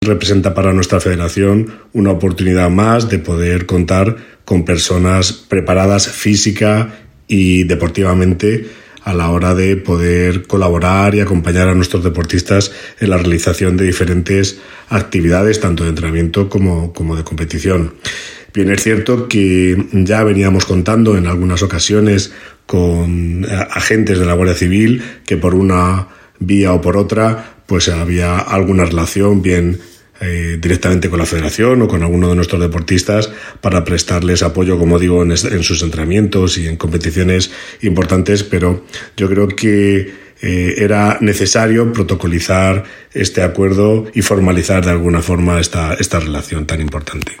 representa para nuestra federación una oportunidad más de poder contar con personas preparadas física y deportivamente a la hora de poder colaborar y acompañar a nuestros deportistas en la realización de diferentes actividades, tanto de entrenamiento como de competición. Bien, es cierto que ya veníamos contando en algunas ocasiones con agentes de la Guardia Civil que por una vía o por otra pues había alguna relación bien directamente con la federación o con alguno de nuestros deportistas para prestarles apoyo, como digo, en sus entrenamientos y en competiciones importantes, pero yo creo que era necesario protocolizar este acuerdo y formalizar de alguna forma esta relación tan importante.